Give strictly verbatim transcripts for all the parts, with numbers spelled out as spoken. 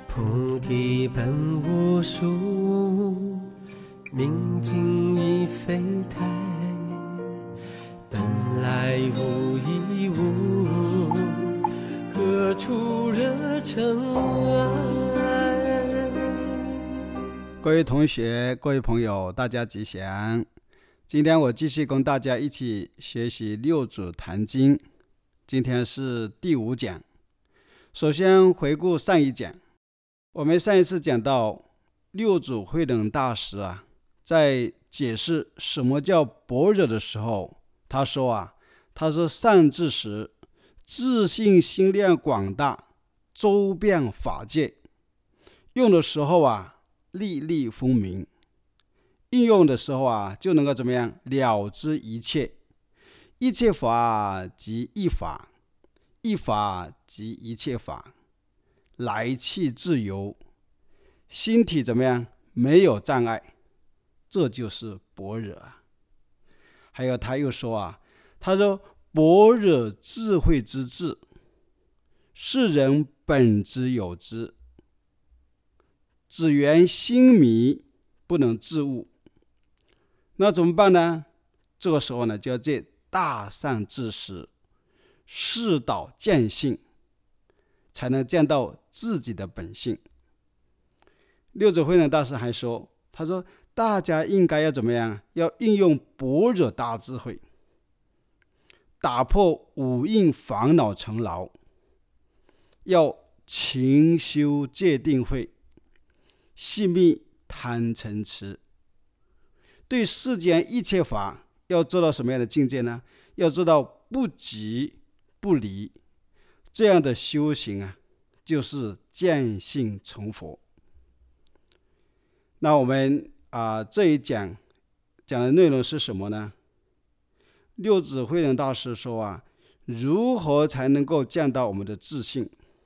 菩提本无树，明镜亦非台，本来无一物，何处惹尘埃。 各位同学，各位朋友，大家吉祥。今天我继续跟大家一起学习六祖坛经，今天是第五讲。首先回顾上一讲，我们上一次讲到六祖慧能大师啊，在解释什么叫般若的时候，他说啊，他说善知识，自性心量广大，周遍法界，用的时候啊，粒粒分明，应用的时候啊，就能够怎么样了知一切，一切法即一法，一法即一切法，来去自由，心体怎么样没有障碍，这就是般若啊。还有他又说啊，他说般若智慧之智，是人本之有之，只缘心迷，不能自悟。那怎么办呢？这个时候呢，就要借大善知识，示导见性，才能见到自己的本性。六祖慧能大师还说，他说大家应该要怎么样？要应用般若大智慧，打破五蕴烦恼尘劳，要勤修戒定慧，息灭贪嗔痴。对世间一切法要做到什么样的境界呢？要做到不即不离，这样的修行啊，就是见性成佛。那我们啊这一讲讲的内容是什么呢？六祖慧能大师说啊，如何才能够见到我们的自性？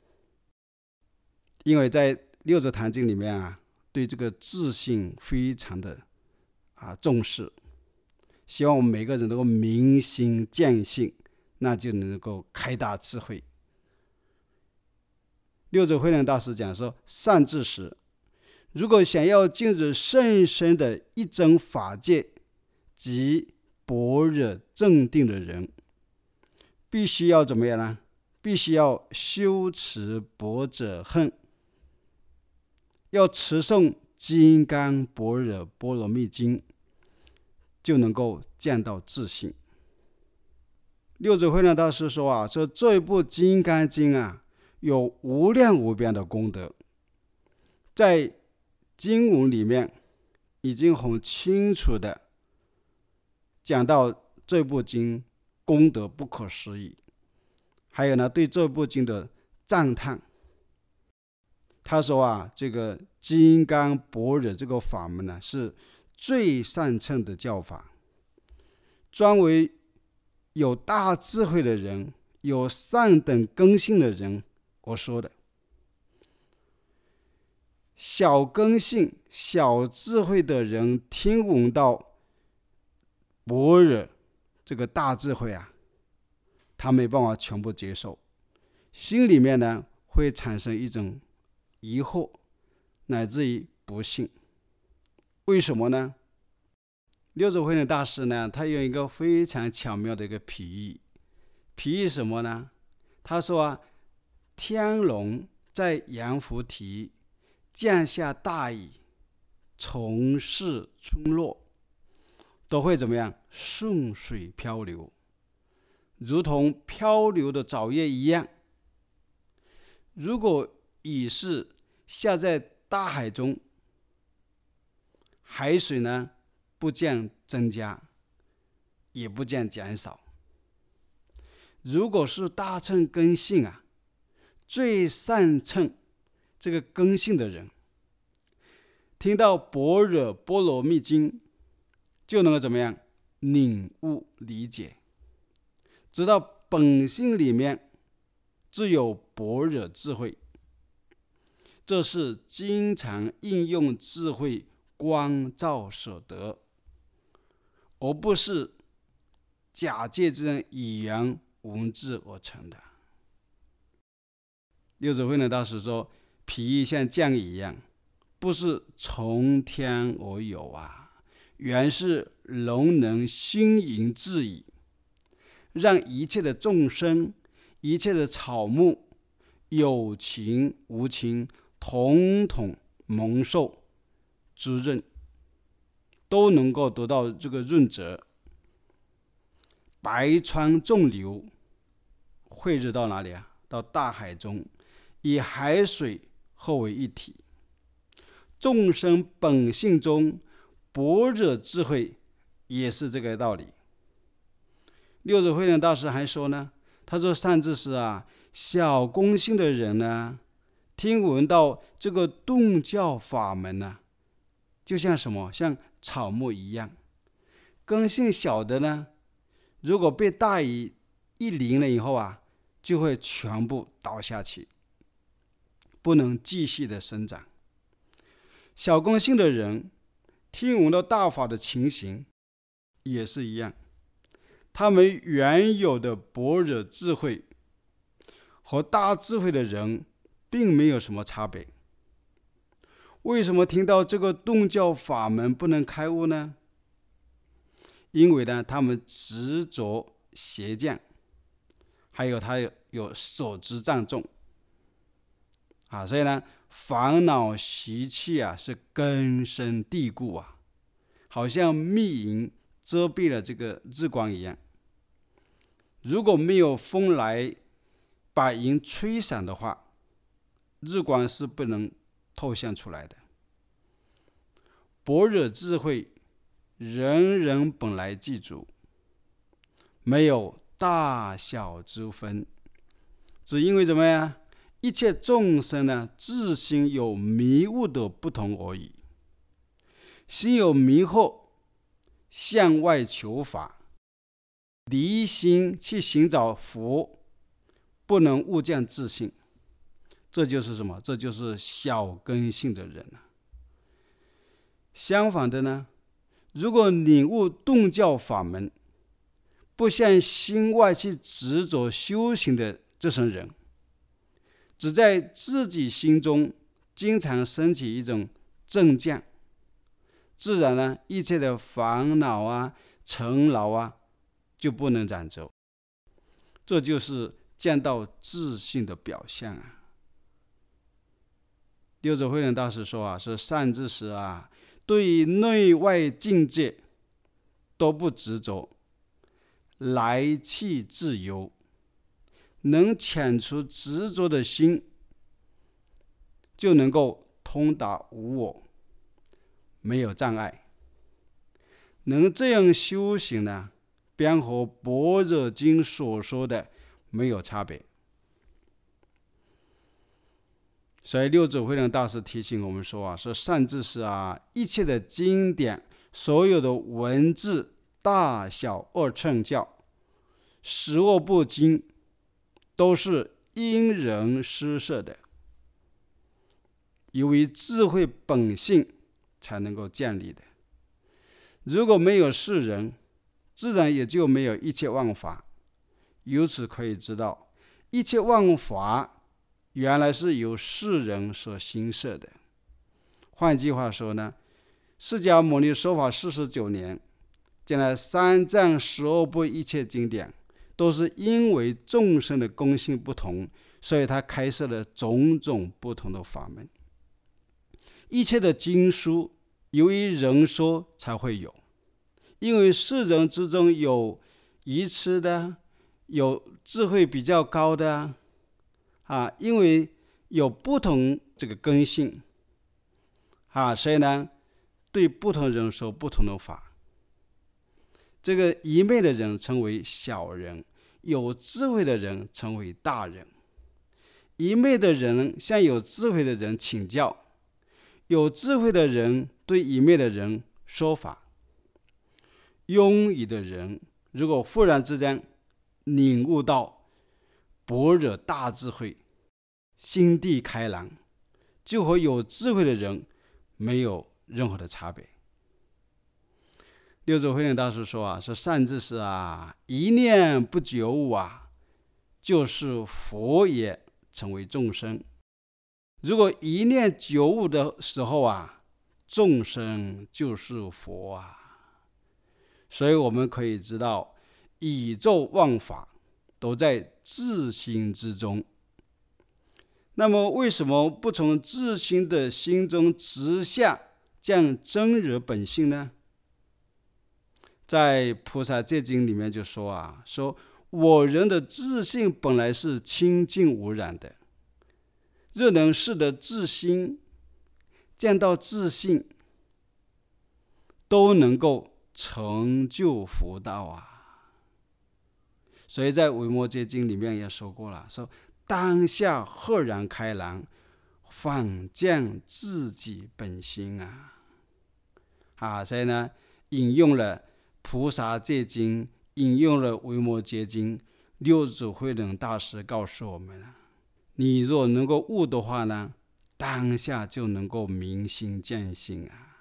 因为在六祖坛经里面啊，对这个自性非常的啊重视，希望我们每个人能够明心见性，那就能够开大智慧。六祖慧能大师讲说，善知识，如果想要进入甚深的一真法界及般若正定的人，必须要怎么样呢？必须要修持般若恨，要持诵金刚般若波罗蜜经，就能够见到自性。六祖慧能大师说啊，说这一部金刚经啊，有无量无边的功德，在经文里面已经很清楚的讲到这部经功德不可思议，还有呢对这部经的赞叹。他说啊，这个金刚般若这个法门呢，是最上乘的教法，专为有大智慧的人，有上等根性的人我说的。小根性小智慧的人听闻到般若这个大智慧啊，他没办法全部接受，心里面呢会产生一种疑惑，乃至于不信。为什么呢？六祖慧能大师呢，他用一个非常巧妙的一个比喻。比喻什么呢？他说啊，天龙在杨菩提降下大雨，从事村落，都会怎么样？顺水漂流，如同漂流的藻叶一样。如果雨是下在大海中，海水呢不见增加，也不见减少。如果是大乘根性啊，最上乘这个根性的人，听到般若波罗蜜经，就能够怎么样领悟理解，知道本性里面只有般若智慧，这是经常应用智慧光照所得，而不是假借这种语言文字而成的。六祖慧能大师说， 譬喻像降雨一样，不是从天而有啊，原是龙能兴盈致雨，让一切的众生、一切的草木，有情无情，统统蒙受滋润，都能够得到这个润泽。百川众流汇入到哪里啊？到大海中，以海水合为一体。众生本性中般若智慧也是这个道理。六祖慧能大师还说呢，他说善知识啊，小公性的人呢，听闻到这个顿教法门呢，就像什么？像草木一样。根性小的呢，如果被大雨一淋了以后啊，就会全部倒下去，不能继续的生长。小根性的人听闻到大法的情形也是一样，他们原有的般若智慧和大智慧的人并没有什么差别。为什么听到这个顿教法门不能开悟呢？因为呢，他们执着邪见，还有他有有所执障重啊，所以呢，烦恼习气啊是根深蒂固啊，好像密云遮蔽了这个日光一样。如果没有风来把云吹散的话，日光是不能透现出来的。般若智慧人人本来具足，没有大小之分，只因为怎么样？一切众生呢，自心有迷雾的不同而已。心有迷惑，向外求法，离心去寻找佛，不能悟见自性，这就是什么？这就是小根性的人。相反的呢，如果领悟顿教法门，不向心外去执着修行的这种人，只在自己心中经常升起一种正见，自然呢，一切的烦恼啊、尘劳啊，就不能染着。这就是见到自性的表现啊。六祖慧能大师说啊，是善知识啊，对于内外境界都不执着，来去自由，能遣除执着的心，就能够通达无我，没有障碍。能这样修行呢，便和般若经所说的没有差别。所以六祖慧能大师提醒我们说啊，说善知识啊，一切的经典，所有的文字，大小二乘教，实恶不精，都是因人施设的，由于智慧本性才能够建立的。如果没有世人，自然也就没有一切万法。由此可以知道，一切万法原来是由世人所兴设的。换句话说呢，释迦牟尼说法四十九年，将来三藏十二部一切经典，都是因为众生的根性不同，所以他开设了种种不同的法门。一切的经书由于人说才会有，因为世人之中有愚痴的，有智慧比较高的啊，因为有不同这个根性啊，所以呢，对不同人说不同的法。这个愚昧的人称为小人，有智慧的人称为大人。愚昧的人向有智慧的人请教，有智慧的人对愚昧的人说法。庸愚的人如果忽然之间领悟到般若大智慧，心地开朗，就和有智慧的人没有任何的差别。六祖慧能大师说啊，是善知识啊，一念不觉悟啊，就是佛也成为众生。 如果一念觉悟的时候啊，众生就是佛啊。所以我们可以知道，宇宙万法都在自心之中。那么为什么不从自心的心中直下降真如本性呢？在菩萨戒经里面就说啊，说我人的自性本来是清净无染的，若能视得自心，见到自性，都能够成就佛道啊。所以在维摩诘经里面也说过了，说当下赫然开朗，反见自己本心啊。啊，所以呢，引用了菩萨戒经，引用了维摩诘经，六祖慧能大师告诉我们了，你若能够悟的话呢，当下就能够明心见性啊。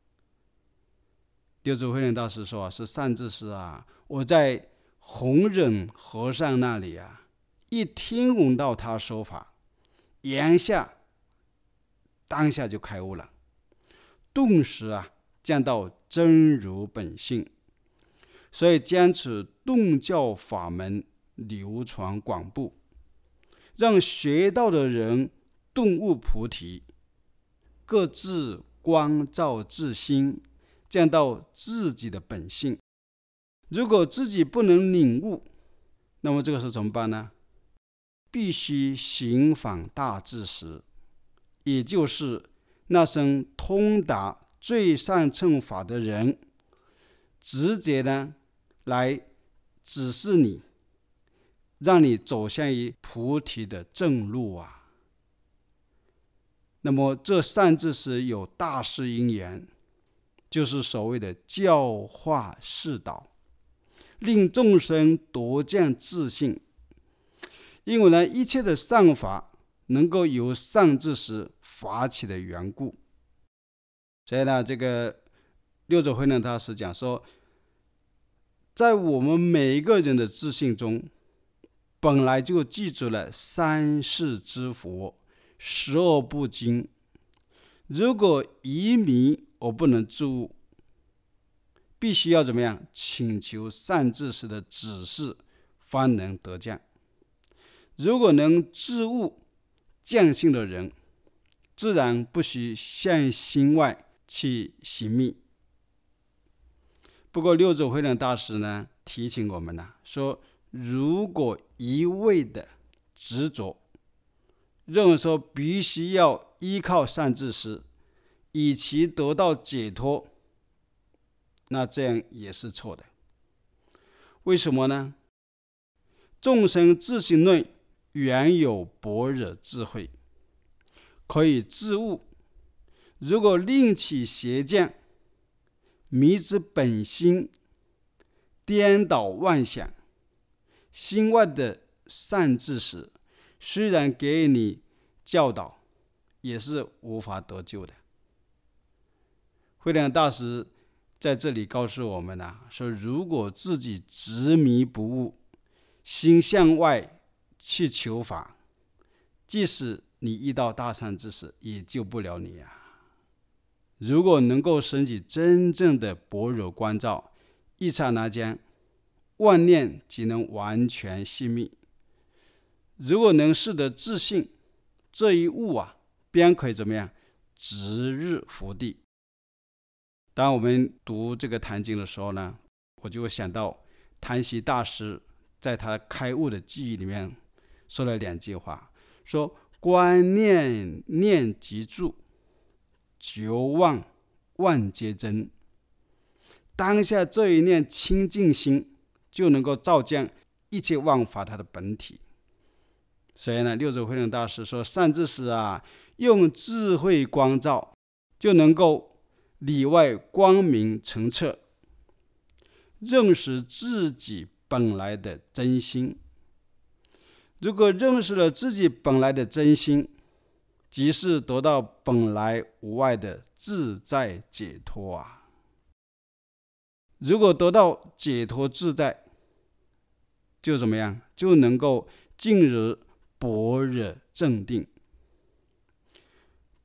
六祖慧能大师说，是善知识啊，我在弘忍和尚那里啊，一听闻到他说法，言下当下就开悟了，顿时啊见到真如本性。所以将此顿教法门流传广布，让学道的人顿悟菩提，各自光照自心，见到自己的本性。如果自己不能领悟，那么这个时候怎么办呢？必须行访大智识，也就是那声通达最上乘法的人，直接呢来指示你，让你走向于菩提的正路啊。那么这善知识有大事因缘，就是所谓的教化示导，令众生夺见自性。因为呢，一切的善法能够由善知识发起的缘故。所以呢，这个六祖慧能大师讲说，在我们每一个人的自信中，本来就记住了三世之佛，十恶不净。如果愚迷而不能自悟，必须要怎么样？请求善知识的指示，方能得降。如果能自悟降性的人，自然不需向心外去寻觅。不过六祖慧能大师呢提醒我们呢，说如果一味的执着，认为说必须要依靠善知识以其得到解脱，那这样也是错的。为什么呢？众生自性内原有般若智慧，可以自悟。如果另起邪见，迷之本心，颠倒妄想，心外的善知识虽然给你教导，也是无法得救的。慧能大师在这里告诉我们啊，说如果自己执迷不悟，心向外去求法，即使你遇到大善知识，也救不了你啊。如果能够升起真正的般若观照，一刹那间，万念即能完全熄灭。如果能识得自性，这一悟啊，便可以怎么样？直入佛地。当我们读这个坛经的时候呢，我就会想到谭习大师在他开悟的记忆里面说了两句话，说观念念即住，觉望万皆真。当下这一念清净心，就能够照见一切万法它的本体。所以呢，六祖慧能大师说，善知识啊，用智慧光照，就能够里外光明澄澈，认识自己本来的真心。如果认识了自己本来的真心，即是得到本来无碍的自在解脱啊！如果得到解脱自在，就怎么样？就能够进入般若正定。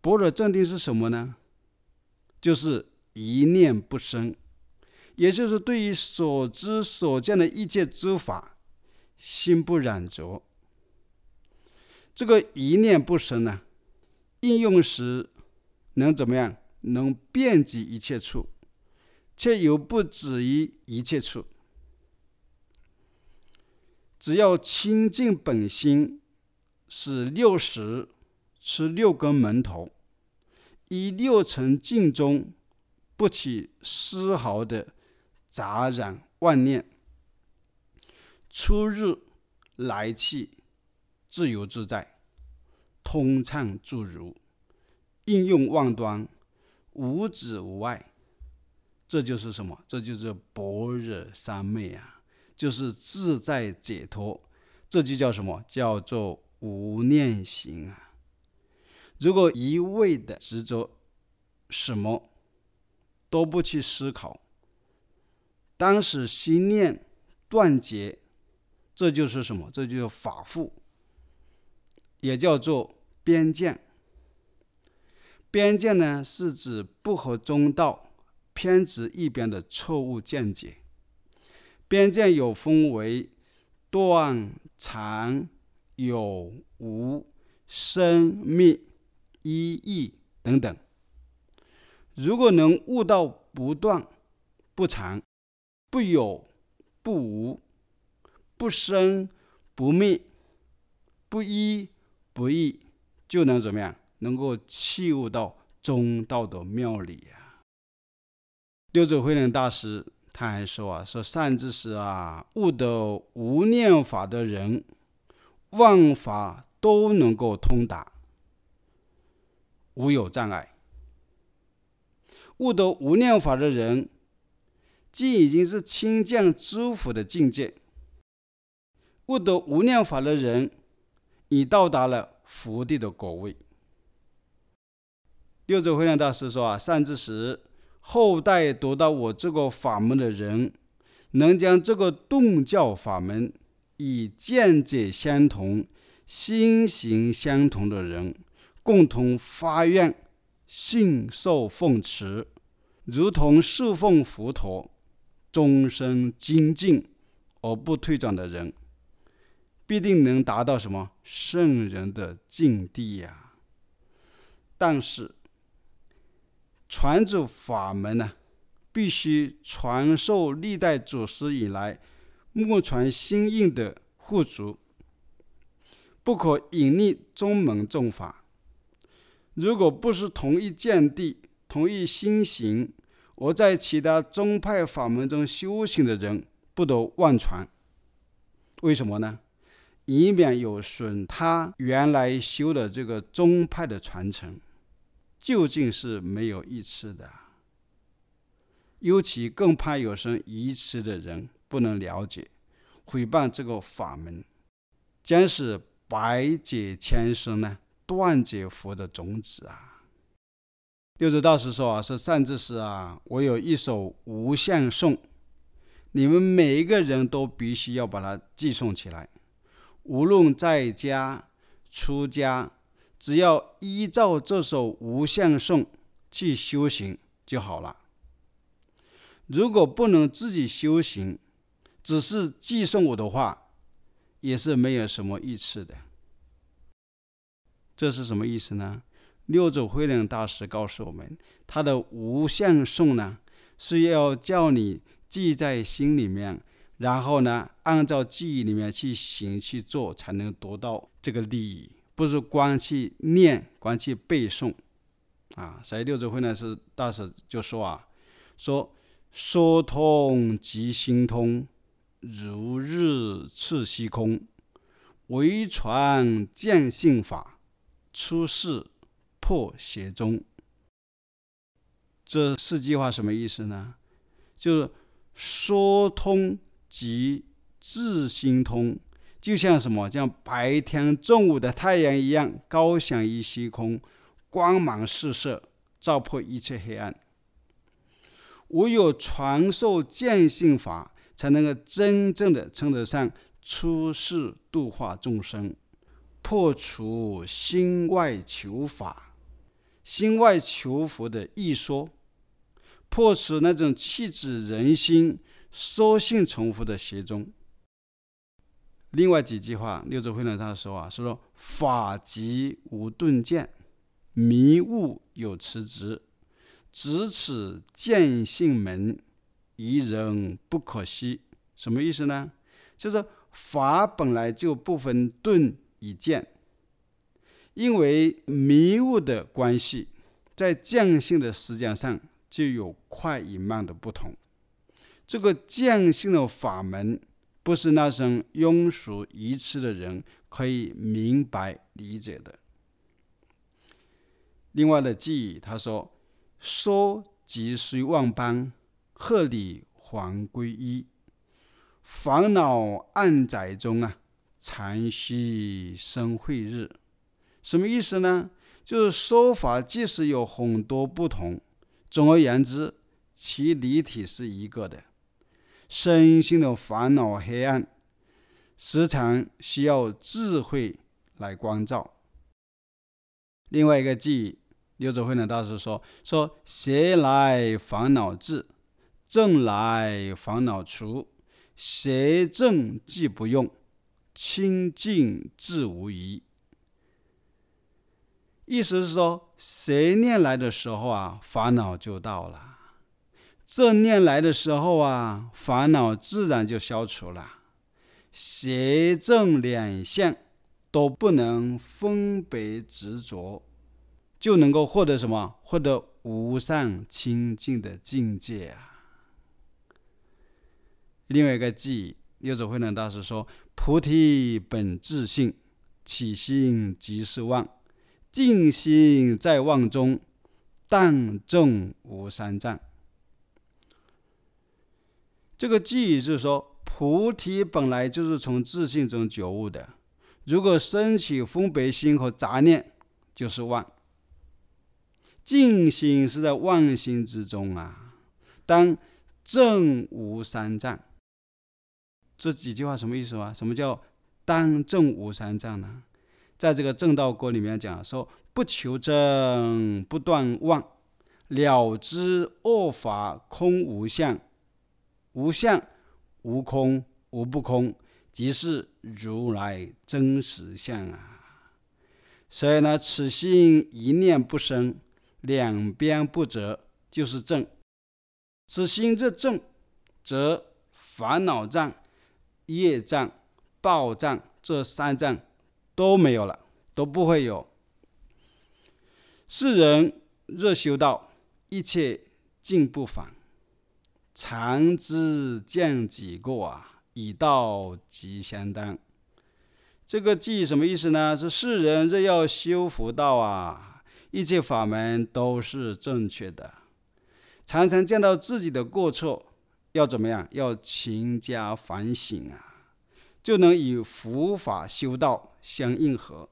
般若正定是什么呢？就是一念不生，也就是对于所知所见的一切诸法，心不染着。这个一念不生呢，应用时能怎么样？能遍及一切处，却又不止于一切处。只要清净本心，使六识持六根门头，以六尘境中不起丝毫的杂染妄念，出入来去自由自在，通畅自如，应用万端，无止无碍。这就是什么？这就是般若三昧啊，就是自在解脱。这就叫什么？叫做无念行啊。如果一味的执着什么都不去思考，当时心念断绝，这就是什么？这就是法缚，也叫做边见。边见呢，是指不合中道、偏执一边的错误见解。边见有分为断、常、有、无、生、灭、一、义等等。如果能悟到不断、不常、不有、不无、不生、不灭、不一、不异，就能怎么样？能够契悟到中道的妙理啊。六祖慧能大师他还说啊，说善知识啊，悟得无念法的人，万法都能够通达，无有障碍。悟得无念法的人，既已经是清净知福的境界。悟得无念法的人，已到达了福地的果位。六祖慧能大师说啊，善知识，后代读到我这个法门的人，能将这个顿教法门以见解相同、心行相同的人，共同发愿信受奉持，如同侍奉佛陀，终身精进而不退转的人，必定能达到什么圣人的境地呀、啊。但是传主法门呢、啊，必须传授历代祖师以来默传心印的护主，不可隐匿宗门正法。如果不是同一见地、同一心行，而在其他宗派法门中修行的人，不得妄传。为什么呢？以免有损他原来修的这个宗派的传承，究竟是没有义持的。尤其更怕有生愚痴的人不能了解，毁谤这个法门，将是百劫千生呢，断绝佛的种子啊。六祖大师说啊，是善知识啊，我有一首无相颂，你们每一个人都必须要把它记诵起来。无论在家出家，只要依照这首无相颂去修行就好了。如果不能自己修行，只是记诵我的话，也是没有什么义持的。这是什么意思呢？六祖慧能大师告诉我们，他的无相颂呢，是要叫你记在心里面，然后呢，按照记忆里面去行去做，才能得到这个利益，不是光去念、光去背诵啊。所以六祖慧能大师就说啊，说说通即心通，如日赤虚空，唯传见性法，出世破邪宗。这四句话什么意思呢？就是说通即自心通，就像什么？像白天中午的太阳一样，高翔于虚空，光芒四射，照破一切黑暗。唯有传授见性法，才能够真正的称得上出世度化众生，破除心外求法。 心外求佛的一说，破除那种气质人心、说性重复的邪宗。另外几句话，六祖慧能大师说啊，是说法即无顿见，迷悟有持执，只此见性门，一人不可惜。什么意思呢？就是法本来就不分顿与见，因为迷悟的关系，在见性的时间上就有快与慢的不同。这个见性的法门，不是那种庸俗愚痴的人可以明白理解的。另外的记忆，他说：说即虽万般，鹤里还归一。烦恼暗载中啊，禅虚生慧日。什么意思呢？就是说法即使有很多不同，总而言之，其理体是一个的。身心的烦恼黑暗，时常需要智慧来光照。另外一个记忆，六祖慧能大师说：说邪来烦恼至，正来烦恼除。邪正既不用，清净自无疑。意思是说，邪念来的时候啊，烦恼就到了；正念来的时候啊，烦恼自然就消除了。邪正两相都不能分别执着，就能够获得什么？获得无上清净的境界啊！另外一个记忆，六祖慧能大师说：菩提本自性，起心即是妄，净心在妄中，但证无三障。这个记忆是说，菩提本来就是从自性中觉悟的，如果升起分别心和杂念，就是妄。净心是在妄心之中啊，当证无三障。这几句话什么意思啊？什么叫当证无三障呢？在这个正道歌里面讲说，不求证，不断妄，了知恶法空无相，无相无空无不空，即是如来真实相啊。所以呢，此心一念不生，两边不折，就是正。此心这正，则烦恼障、业障、报障这三障都没有了，都不会有。世人若修道，一切尽不妨，常知见己过啊，以道即相当。这个记什么意思呢？是世人若要修福道啊，一切法门都是正确的，常常见到自己的过错，要怎么样？要勤加反省啊，就能与佛法修道相应合。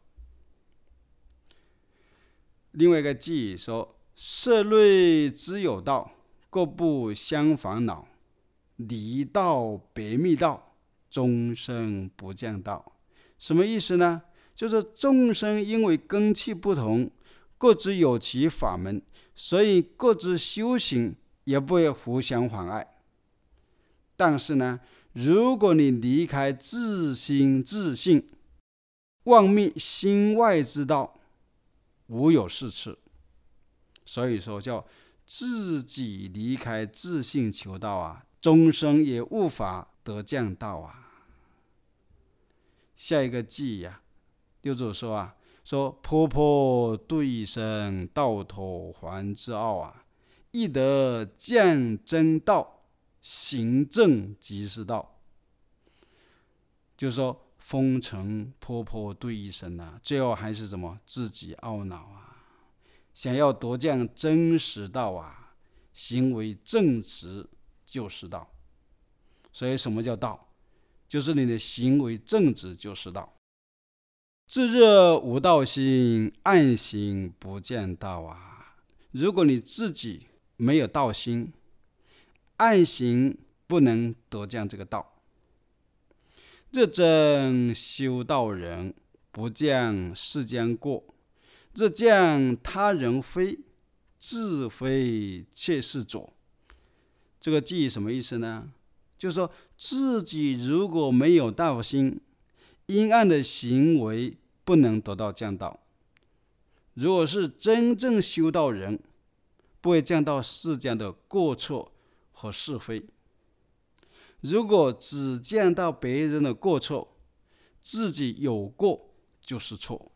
另外一个记忆说：色类之有道，各不相烦恼，离道别密道，终生不见道。什么意思呢？就是众生因为根器不同，各自有其法门，所以各自修行也不会互相妨碍。但是呢，如果你离开自心自性，妄觅心外之道，无有是次。所以说叫自己离开自性求道啊，终生也无法得见道啊。下一个记啊，六祖说啊，说婆婆对一声，到头还之奥啊，亦得见真道，行正即是道。就是说风尘婆婆对一声啊，最后还是什么？自己懊恼啊，想要夺见真实道啊，行为正直就是道。所以什么叫道？就是你的行为正直就是道。自热无道心，暗行不见道啊。如果你自己没有道心，暗行不能得见这个道。认真修道人，不见世间过， 日见他人非，自非却是左。这个记忆什么意思呢？就是说自己如果没有大心，阴暗的行为不能得到降道。如果是真正修道人，不会降到世间的过错和是非。如果只见到别人的过错，自己有过就是错。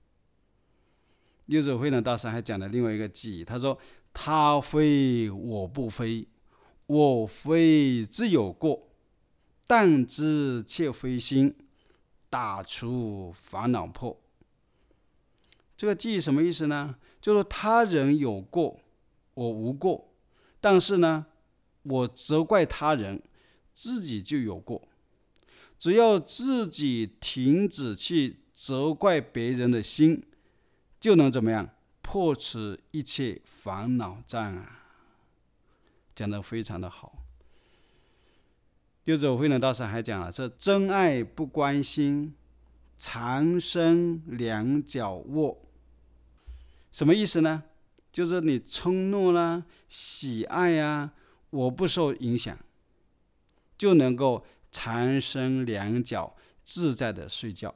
六祖慧能大师还讲了另外一个记忆，他说他非我不非，我非自有过，但知却非心，打除烦恼破。这个记忆什么意思呢？就是他人有过，我无过，但是呢，我责怪他人，自己就有过。只要自己停止去责怪别人的心，就能怎么样？破除一切烦恼障啊！讲得非常的好。六祖慧能大师还讲了，说真爱不关心，常生两脚卧。什么意思呢？就是你嗔怒啦、喜爱啊，我不受影响，就能够长生两脚，自在的睡觉。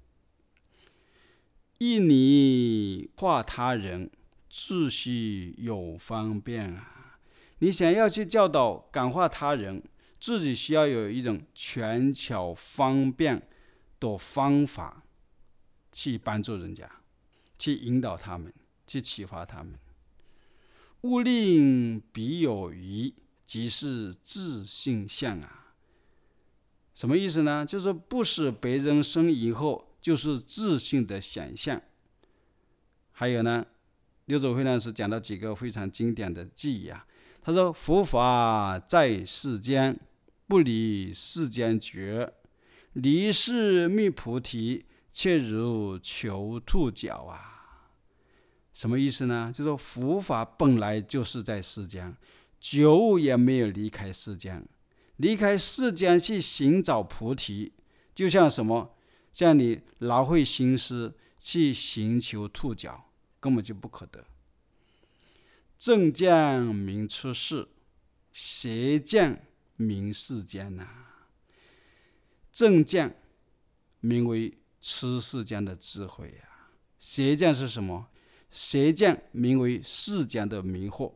一你化他人，自须有方便啊！你想要去教导感化他人，自己需要有一种权巧方便的方法去帮助人家，去引导他们，去启发他们。勿令彼有余，即是自性相啊！什么意思呢？就是不使别人生疑惑，就是自性的想象。还有呢，六祖慧能是讲到几个非常经典的记忆啊。他说：佛法在世间，不离世间觉，离世觅菩提，却如求兔角啊！什么意思呢？就是说佛法本来就是在世间，久也没有离开世间。离开世间去寻找菩提，就像什么？像你劳费心思去寻求兔角，根本就不可得。正见明出世，邪见明世间啊！正见名为出世间的智慧啊，邪见是什么？邪见名为世间的迷惑。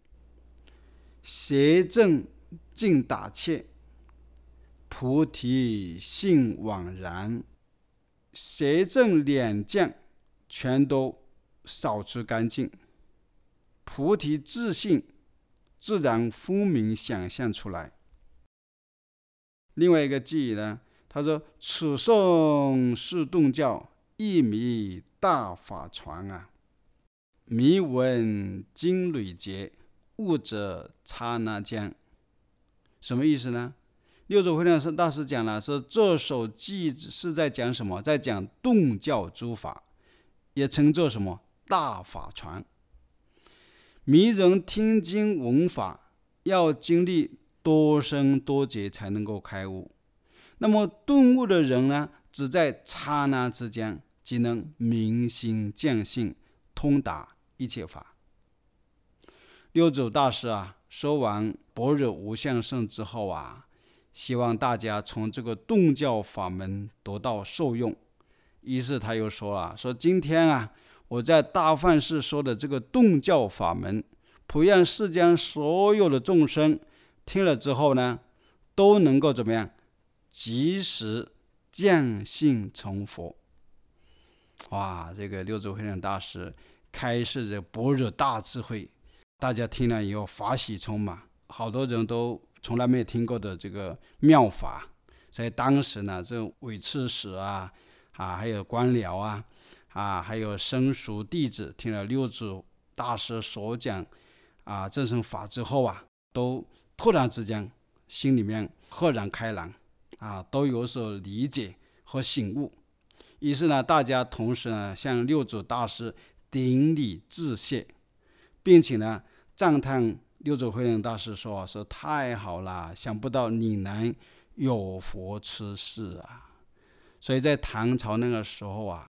邪正尽打切，菩提性惘然。邪正两见全都扫除干净，菩提自性自然分明想象出来。另外一个记忆呢，他说：此颂是顿教，一迷大法传啊！迷闻经累劫，悟者刹那间。什么意思呢？六祖慧能大师讲了，说这首偈是在讲什么？在讲顿教诸法，也称作什么？大法传。迷人听经闻法，要经历多生多劫才能够开悟。那么顿悟的人呢，只在刹那之间，即能明心见性，通达一切法。六祖大师啊，说完般若无相圣之后啊，希望大家从这个顿教法门得到受用。于是他又说了，说今天啊，我在大梵寺说的这个顿教法门，普愿世间所有的众生听了之后呢，都能够怎么样？即时见性成佛。哇，这个六祖慧能大师开示这般若大智慧，大家听了以后法喜充满，好多人都从来没有听过的这个妙法。所以当时呢，这韦刺史啊啊，还有官僚啊啊，还有生熟弟子，听了六祖大师所讲啊这种法之后啊，都突然之间心里面豁然开朗啊，都有所理解和醒悟。于是呢，大家同时呢向六祖大师顶礼致谢，并且呢赞叹六祖慧能大师说：“说太好了，想不到你能有佛出世啊！”所以在唐朝那个时候啊，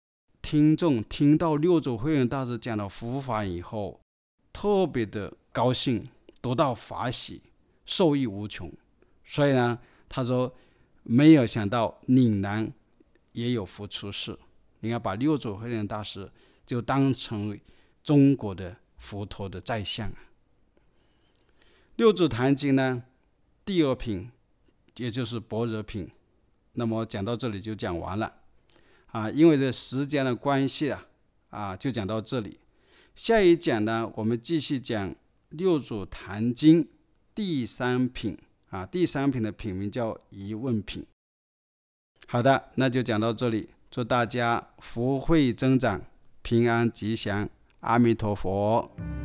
听众听到六祖慧能大师讲了佛法以后，特别的高兴，得到法喜，受益无穷。所以呢，他说没有想到岭南也有佛出世。你看，把六祖慧能大师就当成中国的佛陀的再相啊。六祖坛经呢，第二品也就是般若品，那么讲到这里就讲完了啊，因为这时间的关系啊，啊就讲到这里。下一讲呢，我们继续讲六祖坛经第三品啊，第三品的品名叫疑问品。好的，那就讲到这里，祝大家福慧增长，平安吉祥，阿弥陀佛。